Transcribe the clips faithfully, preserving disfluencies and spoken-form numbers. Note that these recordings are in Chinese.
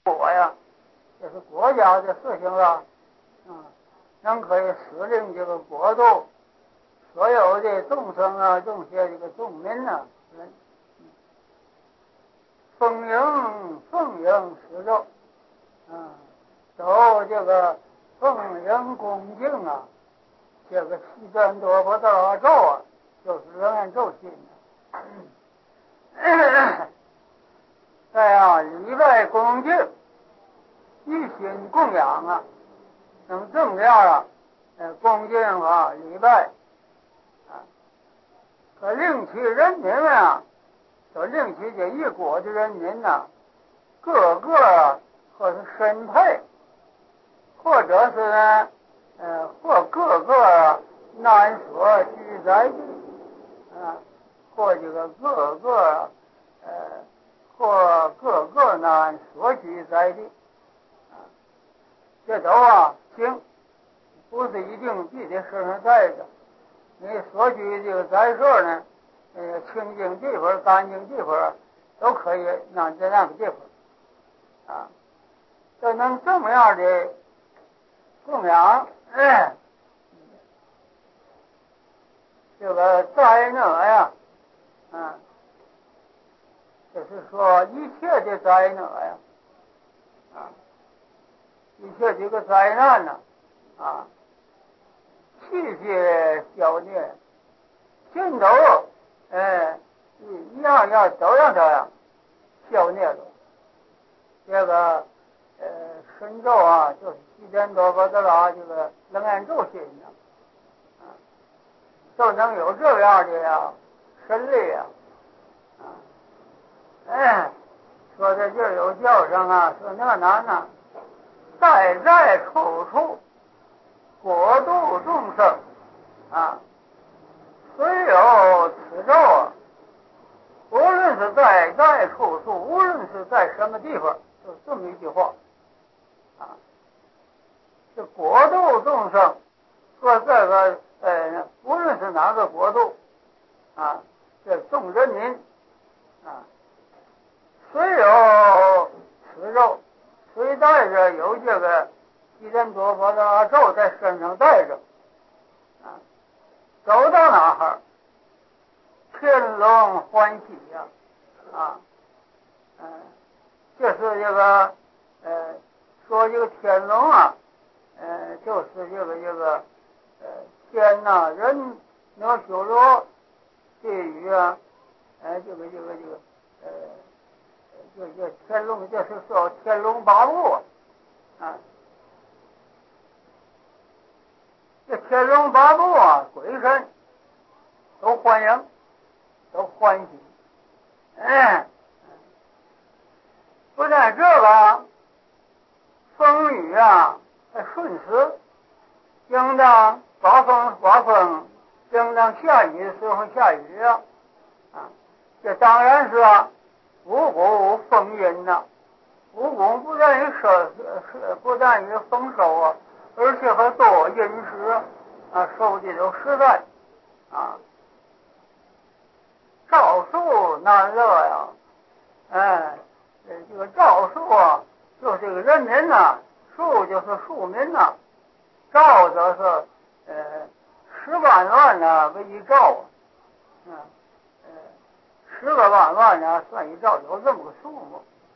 国呀，这是国家的事情了，嗯，能可以使令这个国度所有的众生啊，众些这个众民呐、啊，人奉迎奉迎十咒，嗯，走这个奉迎恭敬啊，这个西赞多波达拉咒啊，就是楞严咒心的。嗯哎呀，礼拜恭敬，一心供养啊，能这么样啊？呃，恭敬啊，礼拜啊，可令其人民啊，就令其这一国的人民呐、啊，个个啊，或是身配，或者是呢，呃，或个个啊难所居在地啊，或这个个个啊，呃。或各个呢所居在地，啊，这都啊行，不是一定必得身上带着。你所居这个在这呢，呃，清净地方、干净地方都可以让在那个地方，啊，就能这么样的供养，哎，这个灾难呀，啊。就是说，一切的灾难呀，啊，一切这个灾难呢，啊，气血消灭，尽头，哎，一样样都让它呀消灭了。这个，呃，神咒啊，就是七千多个的啦，这个楞严咒心呢，啊，就能有这样的呀神力呀，啊。哎，说在这儿有教上啊，说那男呐，在在处处国度众生啊，虽有此咒啊，无论是在在处处，无论是在什么地方，就这么一句话啊。这国度众生说这个呃，无论是哪个国度啊，这众人民啊。虽有此咒，虽带着有这个七千多佛的咒在身上带着，啊，走到哪儿，天龙欢喜呀、啊，啊，嗯、呃，就是这个，呃，说这个天龙啊，呃，就是这个这个，呃，天呐、啊，人能修罗，地狱啊，呃，这个这个这个，呃。这这天龙，这是说天龙八部啊，这天龙八部啊，鬼神都欢迎，都欢喜。哎，不但这个风雨啊，顺时，应当刮风刮风，应当下雨的时候下雨啊，啊，这当然是啊。五谷丰荫呐，五谷不但于收，不但于丰收啊，而且还多饮食啊，收的都实在啊。照树难乐呀，哎，这个照树啊，就是这个人民呐、啊，树就是庶民呐、啊，照就是呃十万万呢为一照啊，嗯。十个万万呢，算一兆有这么个数目。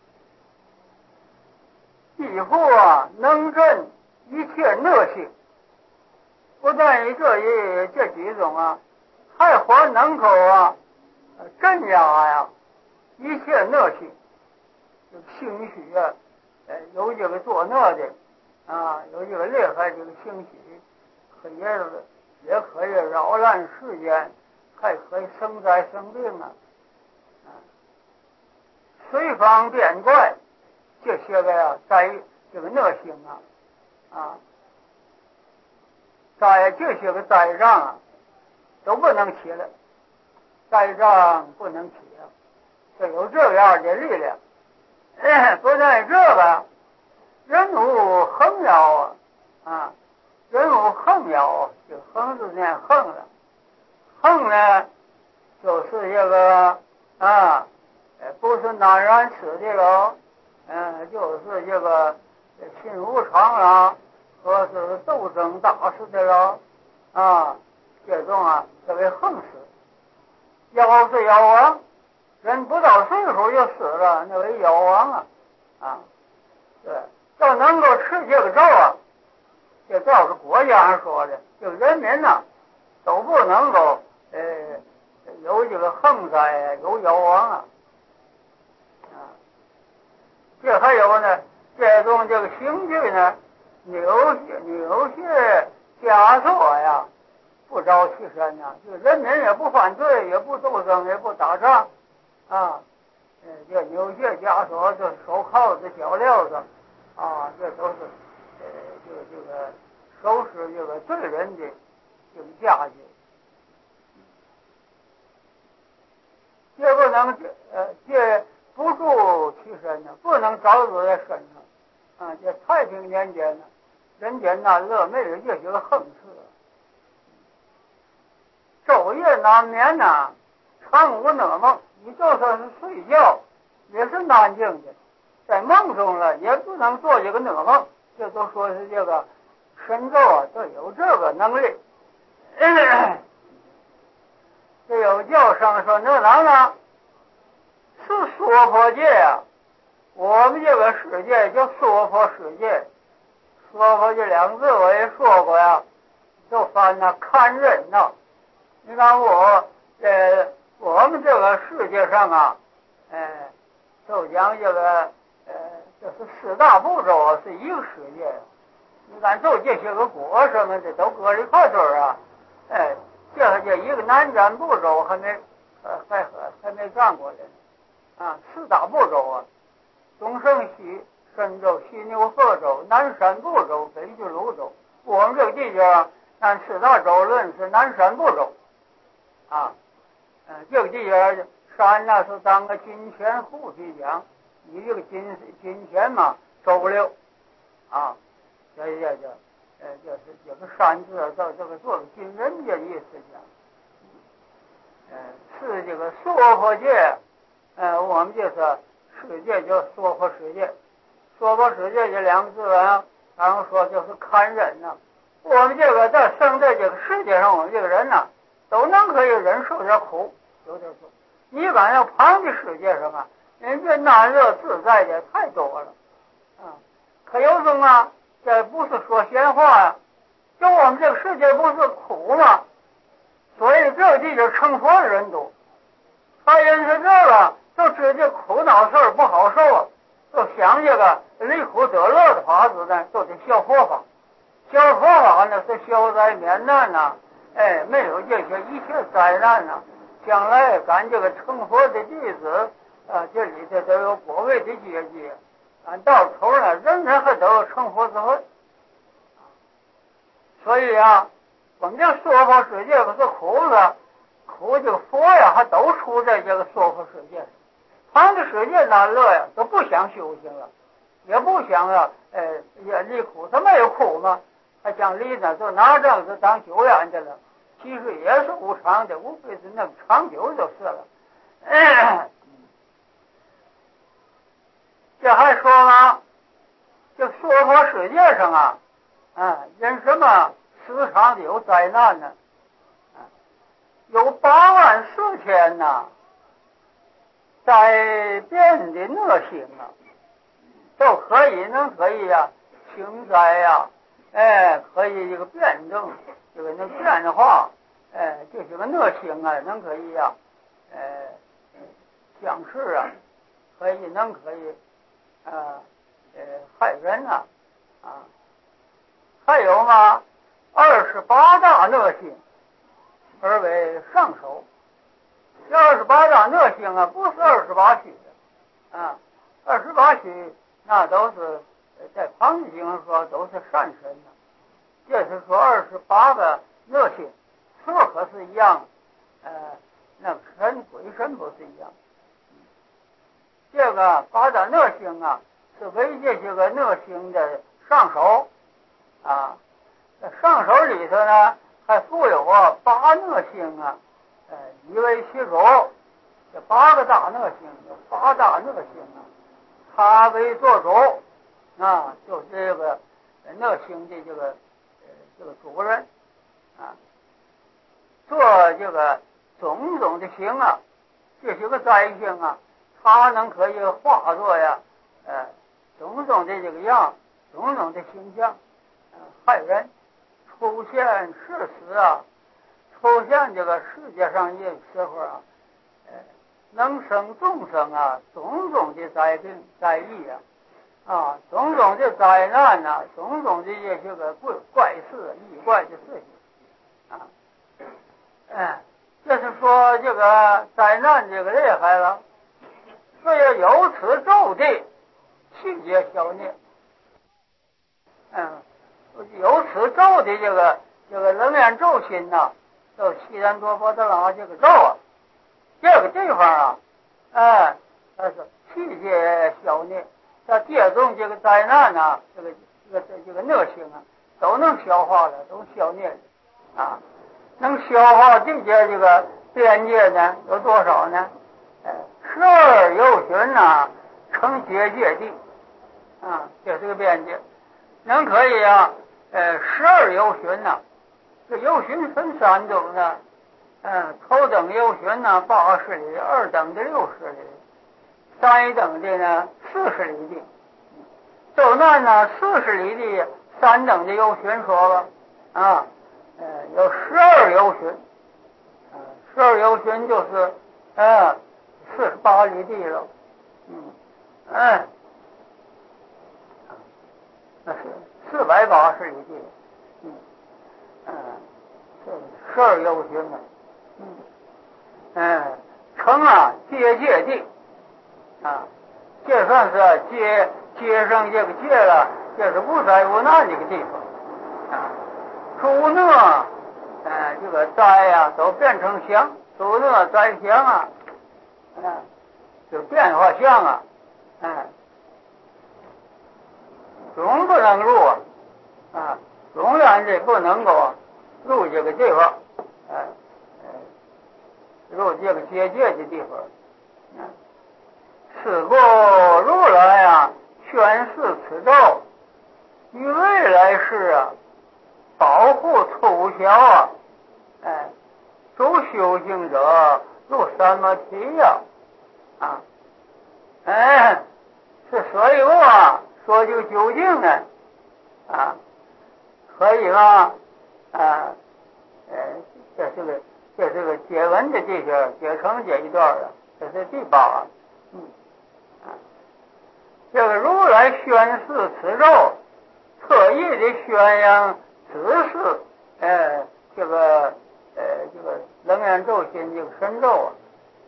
几乎啊，能镇一切恶性。不但于这一这几种啊，还还能够啊镇压呀一切恶性。就兴许啊，呃，有这个作恶的啊，有这个厉害这个兴许，可也也可以扰乱世间，还可以生灾生病啊。随方变怪，这些个呀，在这个恶性啊，啊，在这些个灾障啊，都不能起来，灾障不能起啊，就有这样的力量。哎，不但这个，人无横扰啊，啊，人无横扰啊，这横字念横了，横呢，就是这个啊。不是当然吃的喽，嗯， 呃，就是这个心无常啊，和是斗争大事的了啊，这种啊这为横死。夭是夭亡，人不到岁数就死了，那为夭亡啊啊，对，要能够持这个咒啊，这咒是国家上说的，这个人民呢都不能够呃有这个横灾啊，有夭亡啊。这还有呢，这种这个刑具呢，有些有些枷锁呀，不招其身呐，就人民也不犯罪，也不斗争，也不打仗，啊，呃，这有些枷锁，这手铐子、脚镣子，啊，这都是呃，这个这个收拾这个罪人的这个价值，这不能呃这。不住其身呢，不能着住在身上啊！这太平年间呢，人间难乐，没有这些个横事，昼夜难眠呐，常无噩梦。你就算是睡觉，也是难静的，在梦中了，也不能做这个噩梦。这都说是这个神咒啊，都有这个能力。这有教上说那哪呢？是娑婆界啊，我们这个世界叫娑婆世界。娑婆这两字我也说过呀，就翻那看人呐。你看我呃，我们这个世界上啊，呃，就讲这个呃，这是四大部洲啊，是一个世界。你看就这些个国什么的都搁一块堆儿啊，哎，这这一个南瞻部洲还没呃还还还没干过呢。啊，四大部洲啊，东胜西神州、西牛贺州、南山部洲、北俱泸州。我们这个地界按四大洲论是南山部洲啊。嗯、呃，这个地界山呢是当个金钱户去讲，以这个金金钱嘛周六啊，这这这呃就是这个山字到这个做个金人的意思讲，呃是这个娑婆界。呃，我们就是世界叫娑婆世界，娑婆世界这两个字啊，然后说就是看人呐、啊。我们这个在生在这个世界上，我们这个人呐、啊，都能可以忍受点苦，有点苦。你敢要旁的世界上啊，人家难乐自在的太多了啊。可有种啊，这不是说闲话呀、啊，就我们这个世界不是苦吗？所以这个地界成佛的人多，他认识这个。就知这苦恼事儿不好受啊，就想这个离苦得乐的法子呢，就得效佛法。效佛法呢是消灾免难呐、啊，哎，没有这些一切灾难呐、啊，将来咱这个成佛的弟子啊，这里头都有果位的阶级，啊，到头呢，人人还都有成佛之会。所以啊，我们这个娑婆世界可是苦的，苦这个佛呀，还都处在这个娑婆世界。旁的世界难乐呀，都不想修行了，也不想啊，呃，也离苦，他没有苦吗？还想离呢，就拿这个当久远的了。其实也是无常的，无非是那个长久就是了。嗯、这还说了，这娑婆世界上啊，啊，因什么时常的有灾难呢？啊，有八万四千呐。灾变的恶性啊，都可以能可以呀、啊，轻灾呀、啊，哎，可以这个辩证，这个能变化，哎，这些个恶性啊，能可以呀、啊，呃，降世啊，可以能可以啊，呃，害人啊，啊，还有嘛，二十八大恶性，而为上首。这二十八大恶性啊，不是二十八虚的啊，二十八虚那都是在旁经上说都是善神的，这是说二十八个恶性，说可是一样，呃，那个神鬼神不是一样。这个八大恶性啊，是为这些个恶性的上首啊，上首里头呢还附有啊八恶性啊。呃，以为其主，这八个大恶性，有八大恶性啊， 他为做主啊，就是这个乐星的这个呃这个主人啊，做这个种种的形啊，这些个灾星啊，他能可以化作呀呃种种的这个样，种种的形象，呃害人出现事实啊，出现这个世界上也时候啊，呃能生众生啊，种种的灾病灾异啊。啊，种种的灾难呐、啊，种种的这些个怪怪事、异怪的事情啊，哎，这是说这个灾难这个厉害了，所以由此咒的气节消灭，嗯，由此咒的这个这个楞严咒心呐、啊，叫七然多波的拉这个咒啊，这个地方啊，哎，它是气节消灭。这接种这个灾难呐、啊，这个这个这个恶性啊，都能消化了，都消灭了啊。能消化这些这个边界呢，有多少呢？呃，十二由旬呐，成结界地啊，这是个边界。能可以啊，呃，十二由旬呐，这由旬分三种呢，嗯，头等由旬呐，八十里；二等的六十里。三等的呢，四十里地，走难呢，四十里地三等的由旬说了啊，呃，有十二由旬，啊，十二由旬就是，呃，四十八里地了，嗯，嗯，那是四百八十里地，嗯，嗯，这十二由旬呢，嗯，嗯，成啊，结界地。啊，这算是接接上这个界了，这是无灾无难这个地方啊。诸恶，呃，这个灾呀、啊、都变成祥，诸恶灾祥啊，嗯、啊，就变化相啊，嗯、啊，总不能入啊，啊，永远的不能够入这个地方，啊，呃，入这个结界的地方，啊。此故如来啊，宣示此咒，于未来世啊，保护粗小啊，哎，诸修行者入三摩提呀，啊，哎，是所以我啊，说就究竟呢，啊，可以吗？啊，呃，这是个这是个解文的这些解成这一段了，这是第八，嗯。这个如来宣示此咒，特意的宣扬指示，呃，这个呃这个楞严咒心这个神咒啊，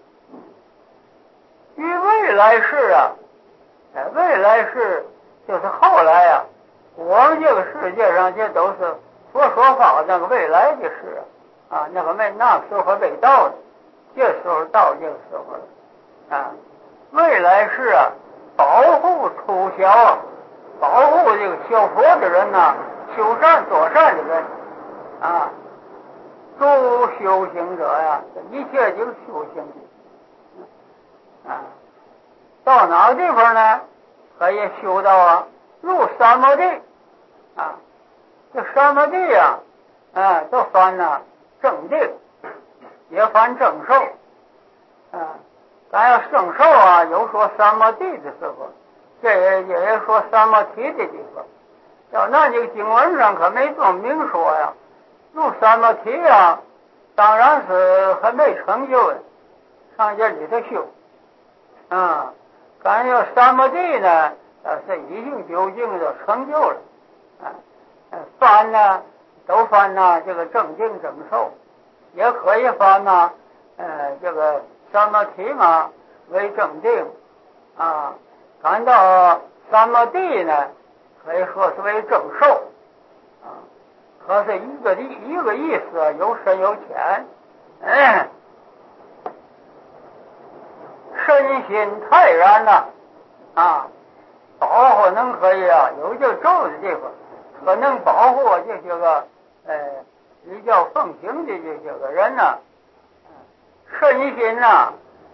于未来世啊，呃，未来世就是后来啊，我们这个世界上这都是佛说法那个未来的事啊，啊，那个没那时候没到的，这时候到这个时候了啊，未来世啊。保护粗小，保护这个修佛的人呐、啊，修善做善的人啊，诸修行者呀，一切就是修行的啊。到哪个地方呢？可以修到啊，入三摩地啊。这三摩地呀、啊，啊，都翻呐正定，也翻正受啊。咱要圣受啊，有说三摩地的时候，这也也有说三摩提的地方。要那这个经文上可没这么明说呀。入三摩提啊，当然是还没成就的，上这里头修啊。咱要三摩地呢，呃，是已经究竟的成就了啊。翻呢，都翻呐，这个正定正受，也可以翻呐，呃，这个。三摩提嘛为正定啊，感到三摩地呢，可以说是为正受啊，可是一个一个意思，有深有浅，嗯，身心泰然呐啊，保护能可以啊，有这咒的地方，可能保护这些个呃比较奉行的这些个人呢、啊，身心呐、啊。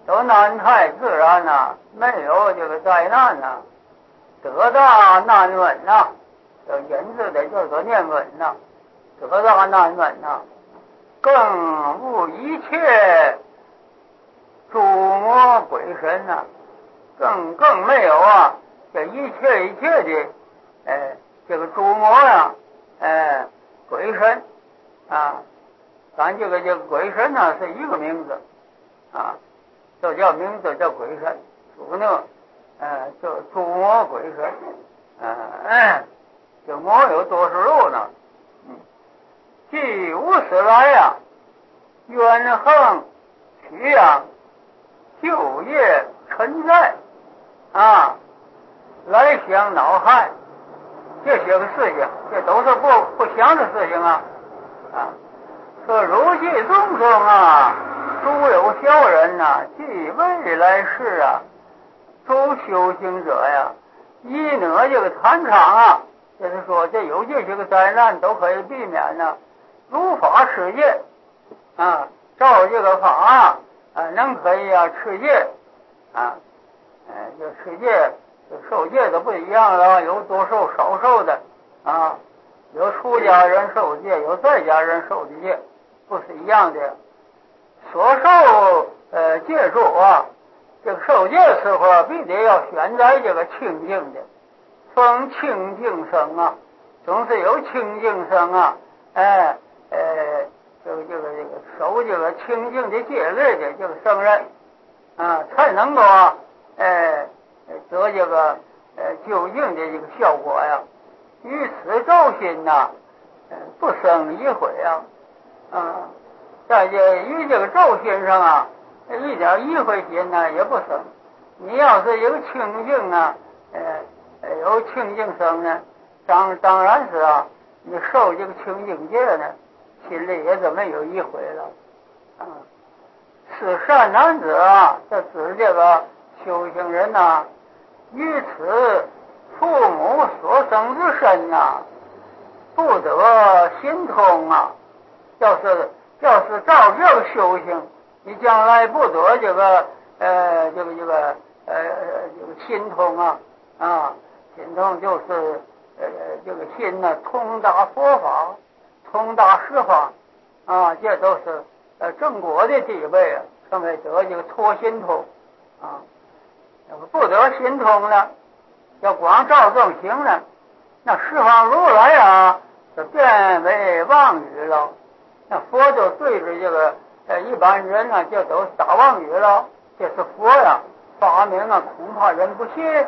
都南太自然呐，没有这个灾难呐，得大难稳呐，这引字的叫做念稳呐，得大难稳呐，更无一切诸魔鬼神呐，更更没有啊，这一切一切的，哎，这个诸魔呀，哎，鬼神啊，咱这个这个鬼神呢是一个名字啊，都叫名字叫鬼神，属呢，呃，叫诸魔鬼神，嗯、呃，这魔有多少路呢？嗯，即无始来呀，冤横曲阳，旧业存在啊，来想恼害，这些个事情，这都是不不祥的事情啊啊！说如今种种啊，诸有小人呐、啊，即未来世啊，诸修行者呀，一呢这个谈场啊，就是说这有这些个灾难都可以避免呢、啊，如法持戒啊，照这个法啊，啊能可以啊持戒啊，哎，这持戒受戒的不一样了，有多受少受的啊，有出家人受戒，有在家人受的戒，不是一样的。所受呃戒主啊，这个受戒时候必得要选在这个清净的，逢清净生啊，总是有清净生啊，哎呃这个这个这个守这个清净的戒律的这个圣人啊，才能够啊，哎得这个呃究竟的这个效果呀。于此照心呐，不生一悔啊，啊，在这于这个照心上啊，一点一悔心呢也不生。你要是有清净啊，呃，有清净生呢，当当然是啊，你受这个清净戒呢，心里也就没有一悔了啊。是善男子啊，这指这个修行人呐、啊，于此父母所生之身呐、啊，不得心通啊。要是要是照这个修行，你将来不得这个呃这个这个呃这个心通啊啊，心通就是呃这个心呢通达佛法，通达十法啊，这都是呃正果的地位啊，称为得这个脱心通啊。不得心通呢，要光照正行呢，那十方如来啊，就变为妄语了。那佛就对着这个呃一般人呢、啊，这都是打妄语了。这是佛呀发明啊，恐怕人不信。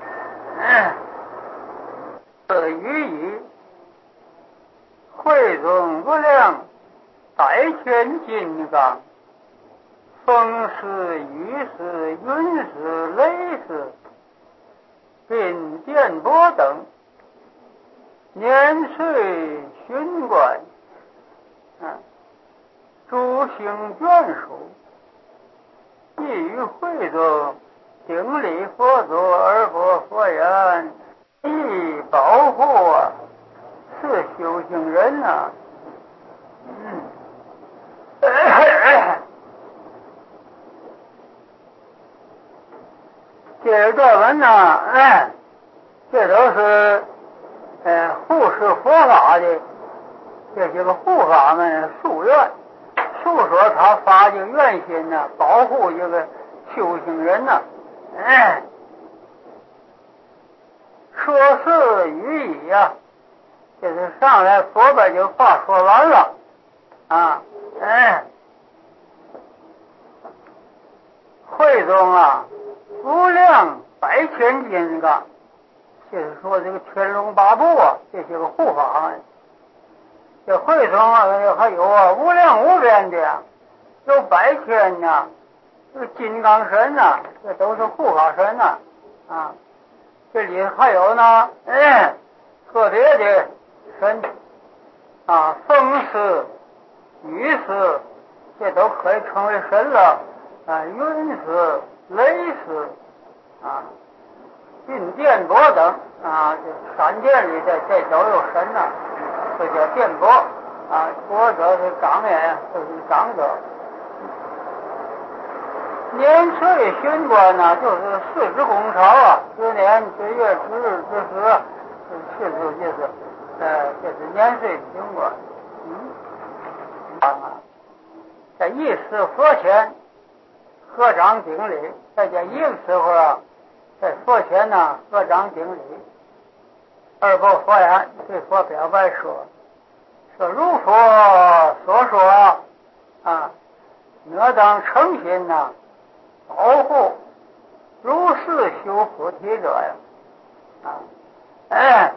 此语语慧中无量百千金刚，风势、雨势、云势、雷势、并电波等，年岁巡观，啊，诸行眷属，亦于会中顶礼佛祖而佛佛言，亦保护啊，是修行人啊。嗯这段文呢，哎，这都是呃护持佛法的这些个护法们夙愿，诉说他发这个愿心呢，保护这个修行人呢。哎，说是语已呀，就是上来佛把这个话说完了啊，哎，会中啊。无量百千金刚，就是说这个天龙八部啊，这些个护法们，这会中啊还有啊无量无边的，有百千呐，这个金刚神呐、啊，这都是护法神呐 啊, 啊。这里还有呢，哎，特别的神啊，风师、雨师，这都可以称为神了啊，云师。雷师啊，运电波等啊，这闪电里的这都有神呐、啊，这叫电波啊，波者是长也，就是长者。 年岁巡官呢，就是四支公朝啊，十年十月十日之时，是是就是，呃，就是年岁巡官。嗯，啊，在一时佛前合掌顶礼，在这一个时候啊，在佛前呢合掌顶礼。二伯佛言，对佛表白说：“说如佛所说啊，我当诚心呐、啊。”保护如是修菩提者呀，啊，哎，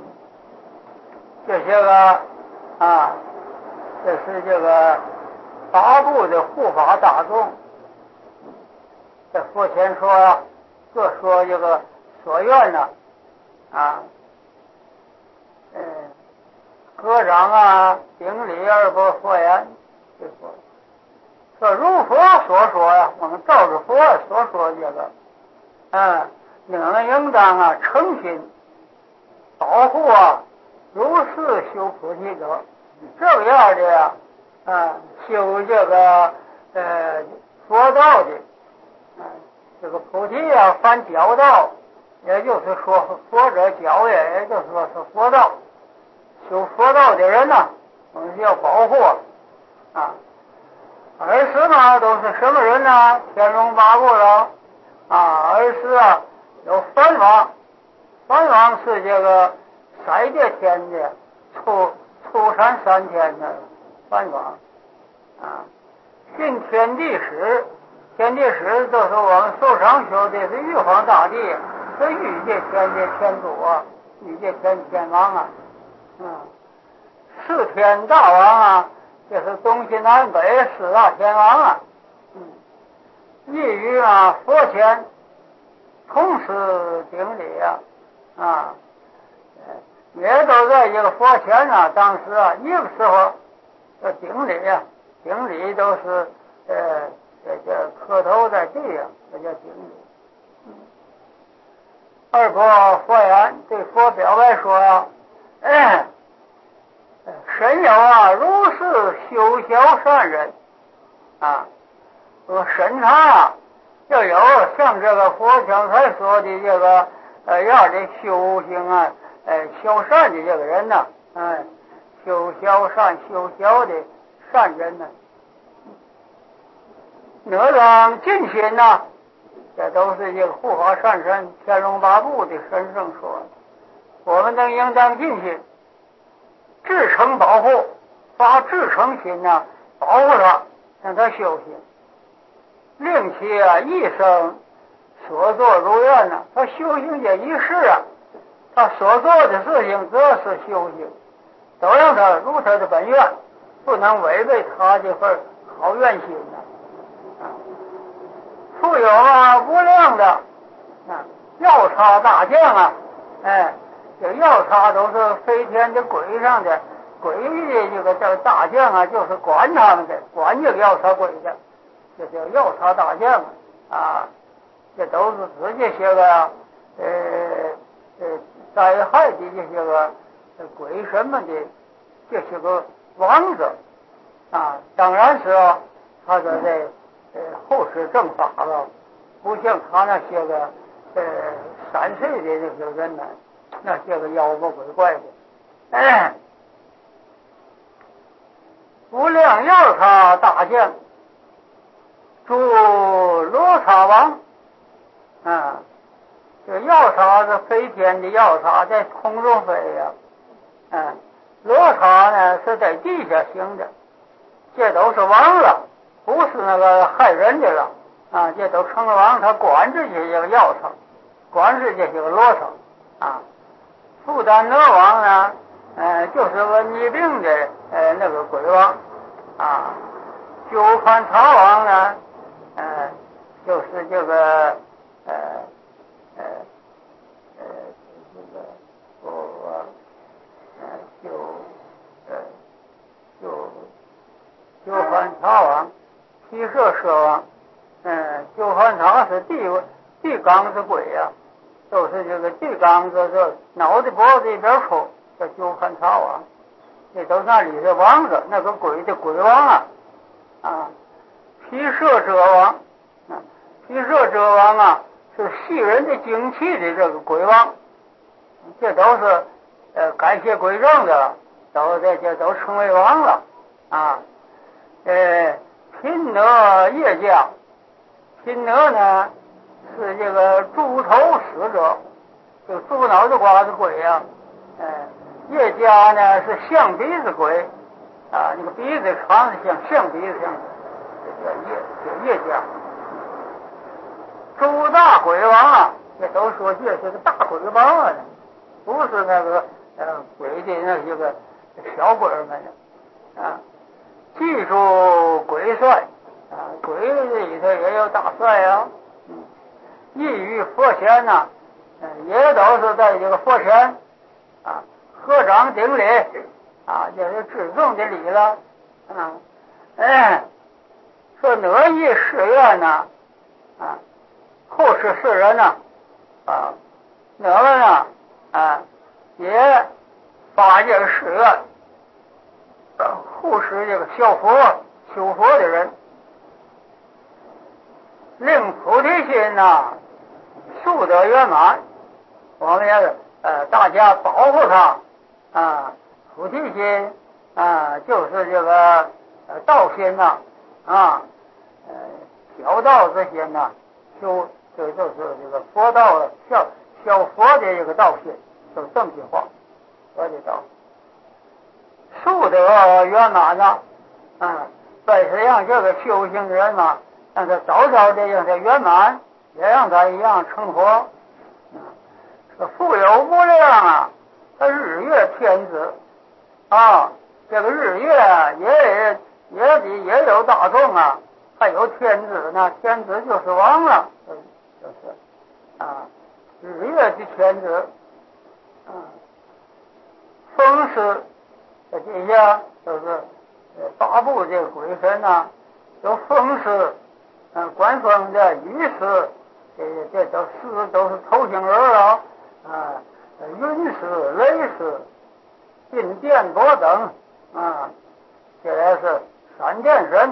这些个啊，这是这个八部的护法大众，在佛前说呀，各说这个所愿呢，啊，嗯，合掌啊，顶礼而不佛言，就说。说如佛所说呀，我们照着佛所说这个，嗯，你们应当啊诚心保护啊如是修菩提者，这样的呀，啊修这个呃佛道的，啊这个菩提啊翻教道，也就是说佛者教也，也就是说是佛道，修佛道的人呢，我们要保护啊。儿时呢都是什么人呢？天龙八部了啊！儿时啊有梵王，梵王是这个三界天的出出山三天的梵王啊。训天地使，天地使都是我们受上修的是玉皇大帝，是欲界天的天主啊，欲界天天王啊，嗯，四天大王啊。这是东西南北四大天王啊，嗯，一于啊佛前同时顶礼啊，啊，也都在这个佛前啊，当时啊一个时候要顶礼啊，顶礼都是呃这这磕头在地上，这叫顶礼。嗯，二伯佛言对佛表白说呀、啊，哎。神有啊，如是修小善人啊，说神他啊，要有像这个佛刚才说的这个呃样的修行啊，呃修善的这个人呢，哎，修小善修小的善人呢，哪让尽心呐？这都是这个护法善神天龙八部的神圣说，我们能应当尽心。至诚保护，发至诚心呐、啊，保护他，让他修行，令其啊一生所作如愿呐、啊。他修行这一世啊，他所做的事情则是修行，都让他如他的本愿，不能违背他这份好愿心呐、啊。啊，富有啊无量的啊药叉大将啊，哎。这药叉都是飞天的鬼上的鬼的这个叫大将啊，就是管他们的，管这个药叉鬼的，这叫药叉大将啊。这都是指这些个呃呃灾害的这些个鬼神们的这些个王者啊。当然是啊，他说这呃后世正法了，不像他那些个呃三岁的这些人呢。那些个妖魔鬼怪的，哎，无量药叉大将，诸罗刹王，啊，这药叉是飞天的药叉，在空中飞呀、啊，嗯、啊，罗刹呢是在地下行的，这都是王了，不是那个害人的了，啊，这都成了王，他管制这些个药叉，管制这些个罗刹，啊。不丹罗王呢，呃，就是瘟疫病的呃那个鬼王啊。九盘茶王呢，呃，就是这个呃呃呃这个我呃九呃九九盘茶王，七色蛇王，嗯，九盘茶是地地缸子鬼呀、啊。都是这个地缸子，这脑袋脖子一边抽，这九盘茶王，这都那里的王子，那个鬼的鬼王啊，啊，毗舍者王，啊， 地热者王啊，是吸人的精气的这个鬼王，这都是呃改邪归正的，都这这都成为王了啊。呃，贫德业将，贫德呢是这个猪头死者，这个猪脑子瓜子鬼呀、啊，呃，业家呢是象鼻子鬼啊，那个鼻子长的像象鼻子像，这叫业叫业家。诸大鬼王啊，这都说这是个大鬼王啊，不是那个呃鬼的那些个小鬼们啊。记住鬼帅啊，鬼里头也有大帅啊。嗯，异于佛前呐、啊，也都是在这个佛前啊，合掌顶礼啊，这是至重的礼了啊。哎，说哪一誓愿呢？啊，后世世人呢啊，哪个呢啊，也发这个誓愿。护持这个修佛修佛的人，令菩提心呐速得圆满。我们也呃大家保护他啊，菩提心啊就是这个呃道心呐啊，呃小道之心呐，修这就是这个佛道小小佛的这个道心，就是这么句话，佛的道。速得圆满呐，啊，本是让这个修行人嘛，让他早早的让他圆满，也让他一样成佛。啊，这富有无量啊，他日月天子啊，这个日月也也也也有大众啊，还有天子呢，天子就是王了，就是啊，日月的天子啊，风师。这底下都是呃八部这个鬼神呐、啊，有风师，嗯、呃，管风的雨师，这这都师都是头型人了啊，云师、雷师、进电波等啊，这也是闪电神。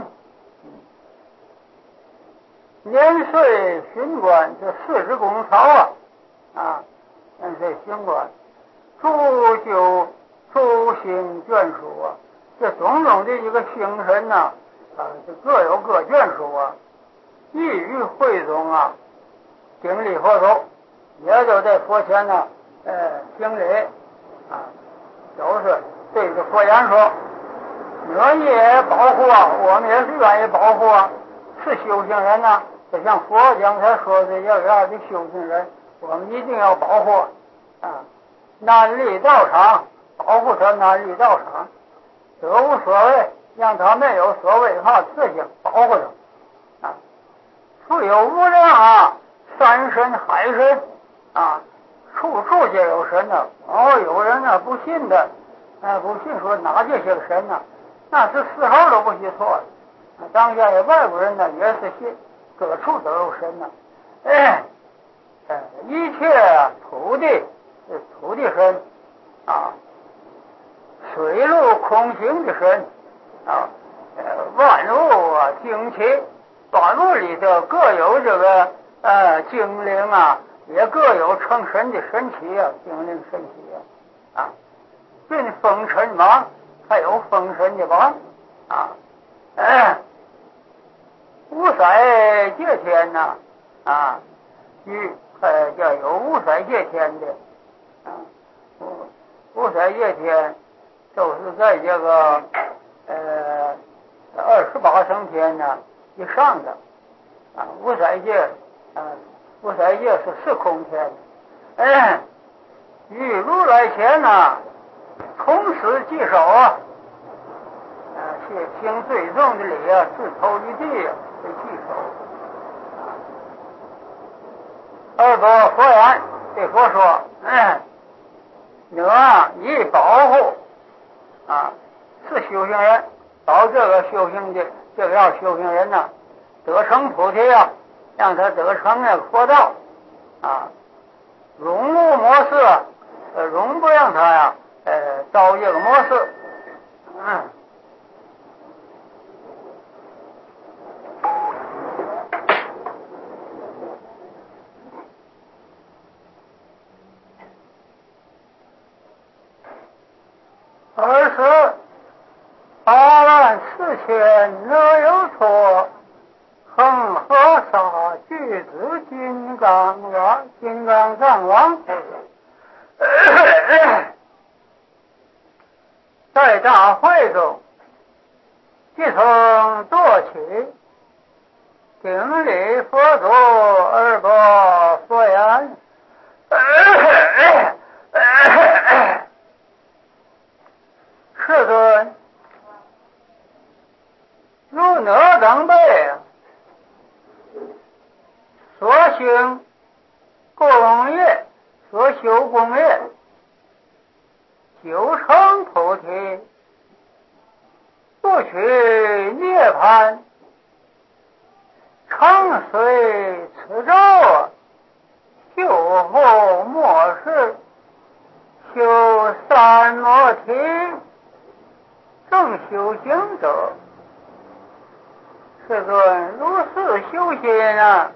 年岁巡官这四职公曹啊，啊，年岁巡官，诸修。诸行眷属啊，这种种的一个星神呐、啊，啊，这各有各眷属啊，异于会中啊，顶礼佛头，也就在佛前呢，呃，顶礼啊，都是对着佛言说，我也保护啊，我们也是愿意保护啊，是修行人呐、啊，就像佛讲才说的要要的修行人，我们一定要保护啊，南力道场。保护他那绿道场，得无所谓，让他没有所谓怕事情，保护他啊。富有无量啊，山神海神啊，处处皆有神呢、啊。哦，有人呢、啊、不信的，啊不信说哪这些个神呢、啊？那是丝毫都不许错的。啊，当下的外国人呢也是信，各处都有神呢、啊。哎，呃，一切土地是土地神啊。水陆空行的神啊，呃，万物啊，精气，万物里头各有这个呃精灵啊，也各有成神的神奇啊，精灵神奇啊，啊，并封神王，还有封神的王啊，呃，五色界天呐，啊，与呃叫有五色界天的啊，五五色界天。就是在这个呃二十八层天呢以上的啊，五色界啊，五色界是四空天，哎，与如来前呢同时稽首啊，啊，是行最重的礼啊，自头于地啊，为稽首。二多佛言对佛说，嗯，我以保护。啊，是修行人，保这个修行的这个要修行人呢、啊，得成菩提啊，让他得成那个佛道啊，容无模式，呃，容不让他呀，呃，造这个模式，嗯。 二十八万四千若有错，恒河沙具足金刚王金刚藏王菩萨。在大会中，即从坐起，顶礼佛祖而报佛言：世尊，如哪等辈所行功业，所修功业，九成菩提，不取涅槃，常随此咒，救后末世，修三摩提，正修行者。世尊，如是修心啊，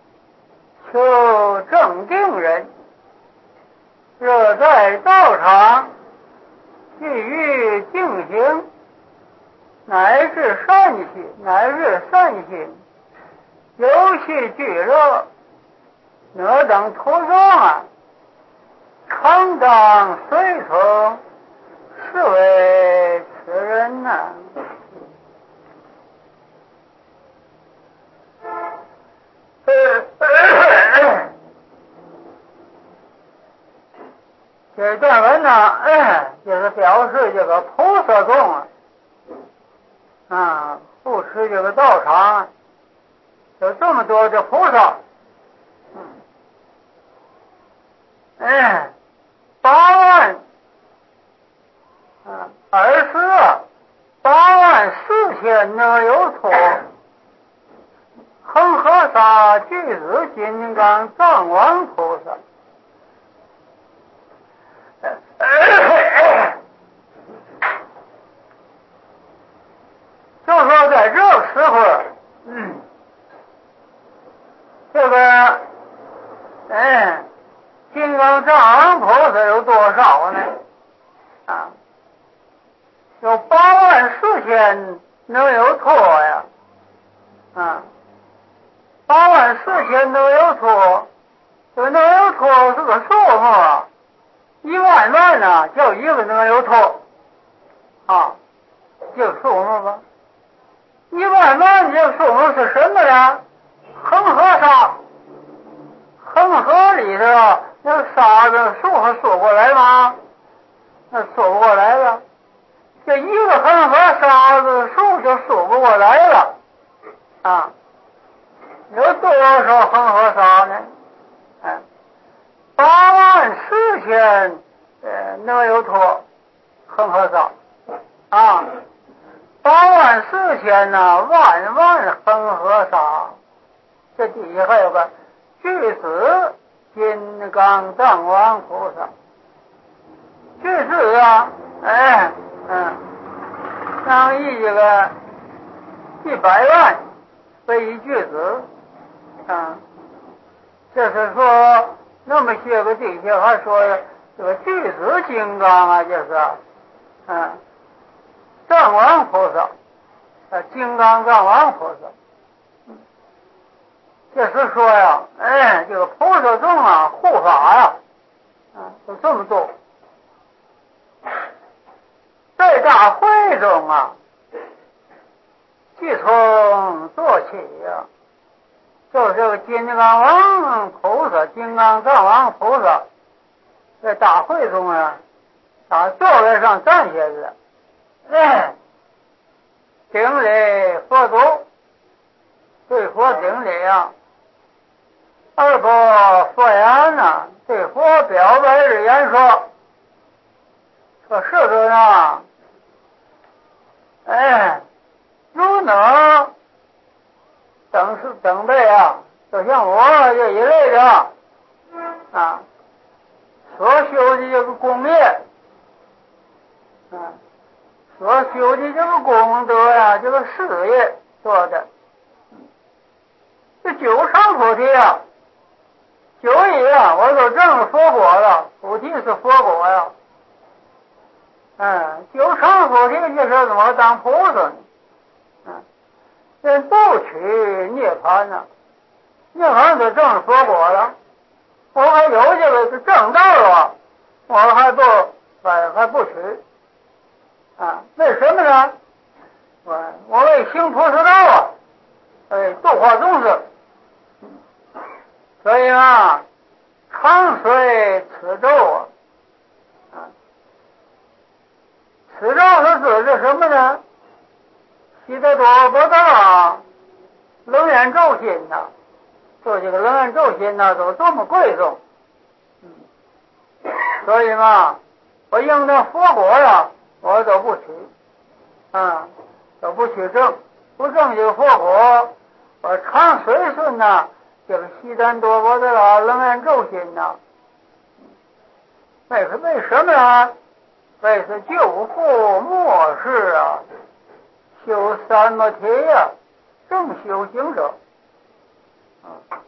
求正定人，若在道场具于净行，乃至善心，乃至善心，游戏俱乐，哪等徒众啊，常当随从，是为此人呐、啊。这段文呢，就是表示这个菩萨众啊，啊，不持这个道场，有这么多的菩萨，嗯，哎，八万，啊，二十八万四千呢有错，恒河沙具足金刚藏王菩萨。就说在这个时候，嗯，这个，哎，金刚藏王菩萨有多少呢？啊，有八万四千能有错呀，啊，八万四千能有错，这个能有错是个数目啊。一万万呢，叫一个能有错，啊，这个数目吧。一万万这个数目是什么呢？恒河沙，恒河里头那个沙子数还数过来吗？那数不过来了。这一个恒河沙子数就数不过来了，啊，有多少恒河沙呢？哎。八万四千呃能有托恒河沙啊，八万四千呢，万万恒河沙，这底下还有个具子金刚藏王菩萨，具子啊，哎嗯，当一这个一百万为一具子啊，这是说。那么些个地下还说这个具子金刚啊，就是嗯，藏王菩萨，啊，金刚藏王菩萨，就是说呀，哎，这个菩萨众啊，护法呀，啊，有这么多，在大会中啊，即从做起呀。就是这个金刚王菩萨、金刚藏王菩萨，在大会中啊，他座位上站下去，哎，顶礼佛祖，对佛顶礼啊，二报佛言呐，对佛表白日言说，说世尊啊，哎，如能。等是等辈啊，就像我这一类的啊，所修的这个功业，啊，所修的这个功德呀、啊，这个事业做的，这九成菩提啊，九一啊，我都证佛果了，菩提是佛果呀， 嗯，就成佛的就是怎么当菩萨呢？嗯，人不取涅槃呢，涅槃就证佛果了。我还有这个正道了，我还不还还不取啊？为什么呢？我我为行菩萨道啊，为度化众生，所以啊，常随此咒啊，啊，此咒是指的什么呢？悉得多不大，楞严咒心呐，说这个楞严咒心呐，都这么贵重，嗯，所以嘛，我应的佛果呀，我都不取，啊，都不取正，不正这个佛果，我常随顺呐，这个悉得多不大楞严咒心呐，为为什么呢？为是救护末世啊，修三摩提呀，正修行者。啊，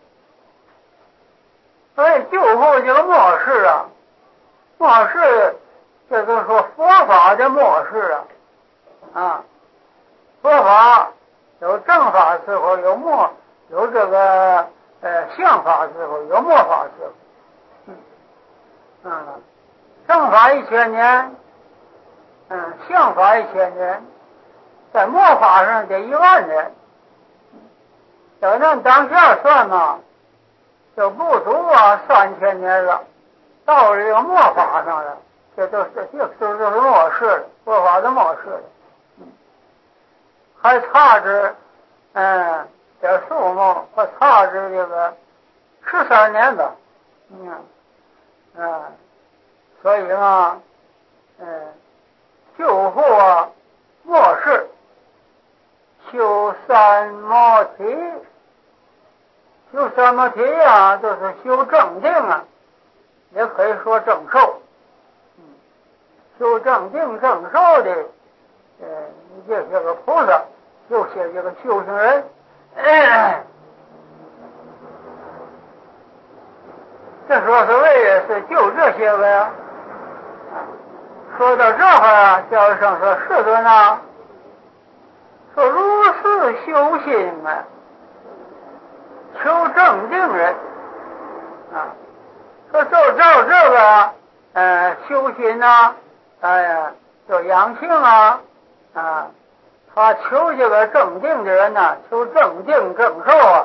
所以救护这个末世啊，末世这就是说佛法的末世啊，啊，佛法有正法时候，有末有这个呃相法时候，有末法时候，嗯，嗯，正法一千年，嗯，相法一千年，在末法上得一万年。要按当下算嘛，就不足啊三千年了，到了这个末法上了，这都是这这就是末世了，佛法的末世了，嗯，还差着嗯这数目，还差着这个十三年吧，嗯嗯，所以嘛，嗯，救护啊末世，修三摩提。修三摩提啊，就是修正定啊，也可以说正受。嗯，修正定正受的，呃，这些个菩萨，有些这个修行人，哎，这说是为的是救这些个呀。说到这会儿啊，教授说世尊啊，说如是修心啊。求正定人啊，说照照这个呃修心呐，哎呀，就养性啊啊，他求这个正定的人呐，求正定正受啊。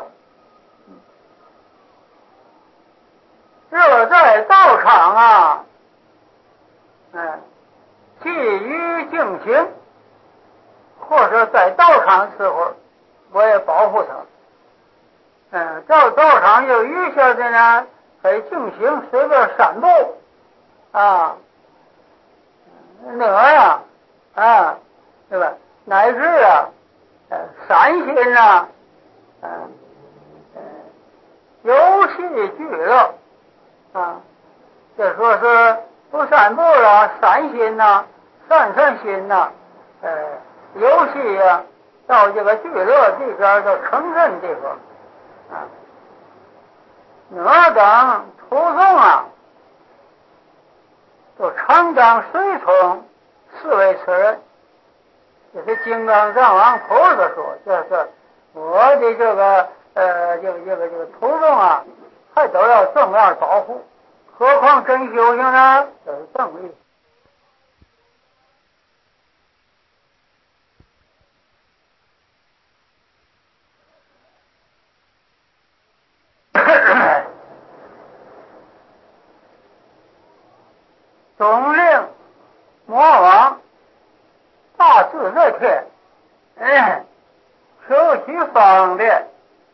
若在道场啊，嗯，寄于净行，或者在道场时候，我也保护他。嗯，到道场有余下的呢，可以进行随便散步啊，哪呀啊，对吧？乃至啊，呃，散心呐，嗯、啊，呃，游戏俱乐啊，这说是不散步了，散心呐，散散心呐，呃，游戏呀、啊，到这个俱乐这边叫城镇地方。啊，哪等徒众啊，都常当随从，是为此人。这是金刚藏王菩萨说，这是我的这个呃这个这个这个徒众啊，还都要正面保护，何况真修行呢？这是正义。总令魔王大自在天，哎，求取方便，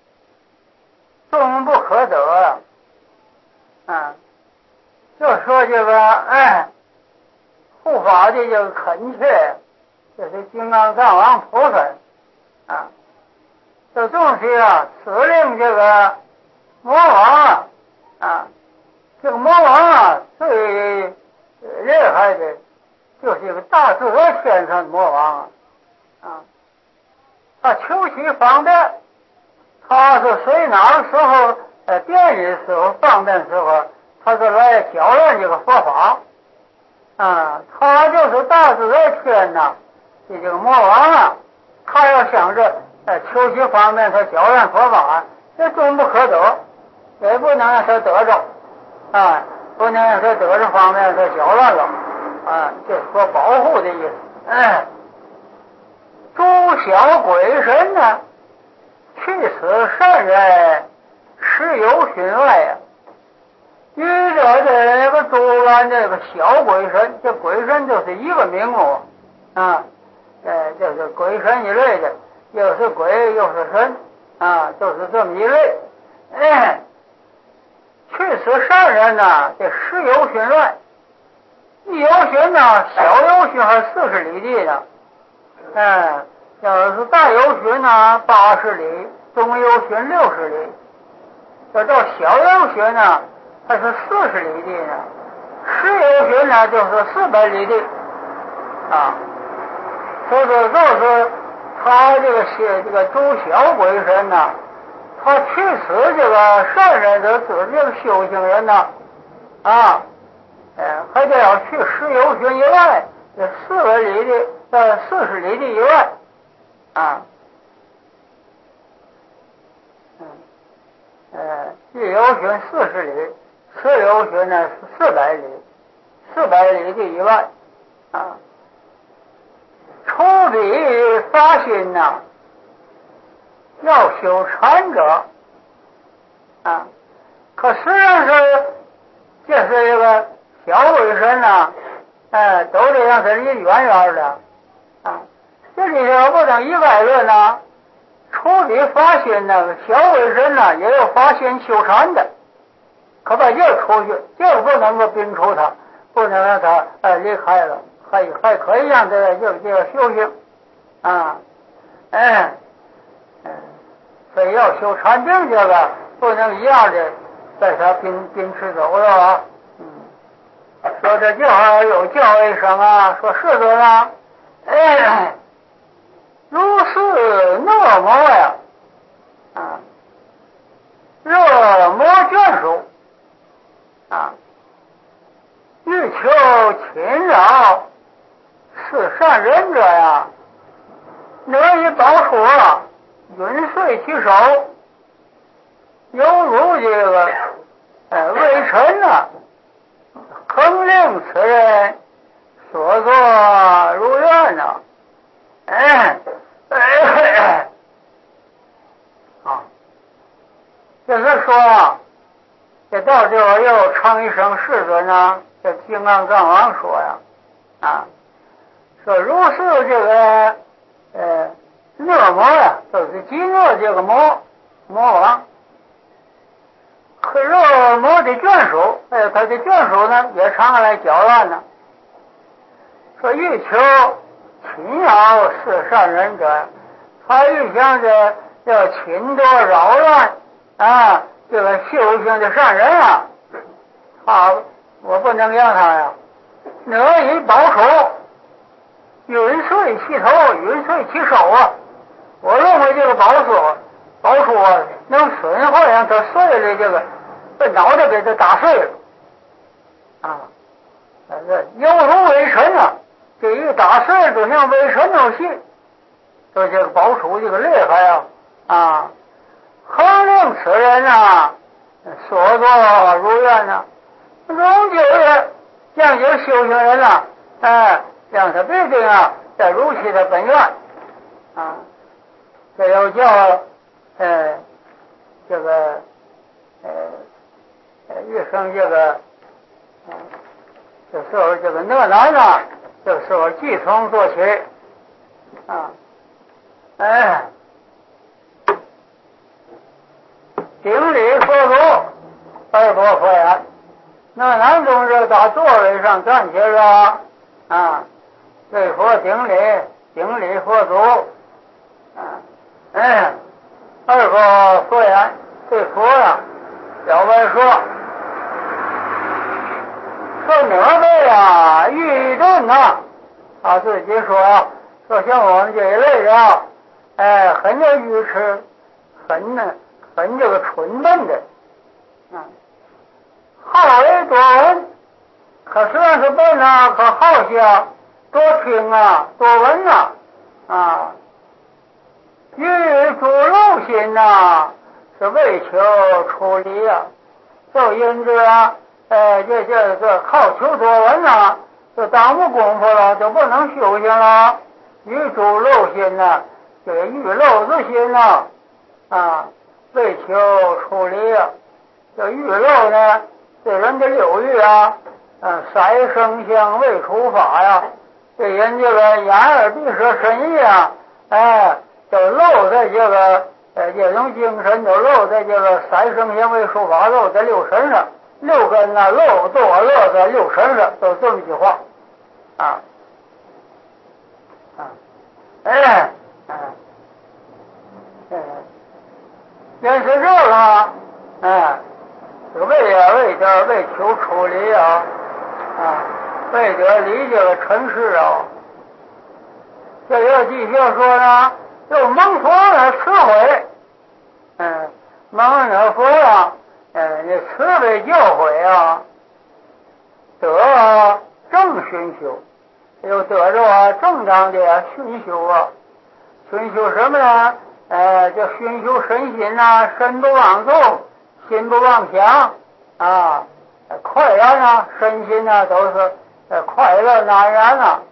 终不可得啊！就说这个哎，护法的这个恳切，这是金刚藏王菩萨啊，这东西啊，指令这个魔王啊啊，这个魔王啊最厉害的，就是这个大自在天上的魔王啊啊，他求取方便，他是随哪个时候呃便利的时候方便的时候，他就来搅乱这个佛法啊，他就是大自在天呐，这这个魔王啊，他要想着在求学方面他搅乱佛法，这终不可得，也不能让他得着啊，不能让他得着方面他搅乱了啊，就是说保护的意思。嗯，诸小鬼神呢，去此善人，实有寻外呀。遇着这个诸般这个小鬼神，这鬼神就是一个名目啊，呃，就是鬼神一类的，又是鬼又是神啊，都是这么一类。哎，去此善人呢，这十有寻外，一有寻呢，小有寻还四十里地呢，哎，要是大有寻呢，八十里，中有寻六十里，这到小有寻呢，还是四十里地呢，十有寻呢就是四百里地啊。所以说，就是他这个些这个诸小鬼神呢，他去此这个善人的指这个修行人呢，啊，呃，还得要去十有寻以外，这四百里地呃四十里地以外啊，嗯，呃，一有寻四十里。十有寻呢是四百里，四百里地以外啊。出彼发心呐，要修禅者啊。可实际上是，这是一个小鬼神呐，哎，都得让他离远远的啊。这里头不能一概论呐。出彼发心呢，小鬼神呢也有发心修禅的。可把这个出去，这个不能够摒除他，不能让他呃离开了，还还可以让他这个这个修行啊，哎，嗯，所以要修禅定这个不能一样的在他秉秉持走了啊。嗯，说这叫有叫一声啊，说是的呢，哎，如是恶魔呀，啊，恶魔眷属。啊，欲求侵扰是善人者呀，得以保护啊，允遂其手，犹如这个呃微臣呐，恒令此人所作如愿呐，哎哎哎，啊，就是说。这到这儿又称一声世尊呢，这金刚藏王说呀，啊，说如是这个呃恶魔呀，就是极恶这个魔魔王，可恶魔的眷属，哎，他的眷属呢也常来搅乱呢。说欲求侵扰是善人者，他欲想着要侵夺扰乱啊。这个修行的善人啊，他我不能让他呀，得以保守，允遂其头，允遂其手啊。我认为这个保守保守啊，能损坏让他碎了这个，把脑袋给他打碎了啊！这犹如微尘啊，这一打碎就像微尘那么细，说这个保守这个厉害啊啊！恒令此人啊，所作如愿呐，终究是让这个修行人呐，哎，让他必定啊，在如其的本愿啊。这又叫呃这个呃呃一生这个呃这时候这个讷男呢，这时候继从做起啊，哎。顶礼佛祖，二伯佛言：那男同志到座位上站起了啊，对佛顶礼，顶礼佛祖啊，嗯，二伯佛言对佛呀，表白说：说哪位呀，愚钝呐，他自己说说像我们这一类人，哎，很有愚痴，很呢。很这个蠢笨的，啊，好为多闻， 可算是本呢，可好些，多听啊，多闻呐，啊，欲主漏心呐，是为求出离啊，就因之啊，呃，这这这好求多闻呐，就耽误功夫了，就不能修行了。欲主漏心呐，这个欲漏之心呐，啊，为求出离啊，这欲漏呢，这人的六欲啊。嗯，色声香味触法呀，这人这个眼耳鼻舌身意啊，哎，都漏在这个呃这种精神都漏在这个色声香味触法漏在六神上，六根呢漏都漏在六神上，都这么一句话啊啊，哎哎哎，也是这个，哎，为啊为的为求出离啊。啊，为得离这个尘世啊，这要继续说呢，又蒙佛的慈悲，嗯，蒙了佛啊，嗯，这慈悲教诲啊，得正熏修，又得着正当的熏修啊，熏修什么呢？呃，这熏修身心呐、啊，身不妄动，心不妄想啊。快乐呢，身心呢都是呃快乐难然啊，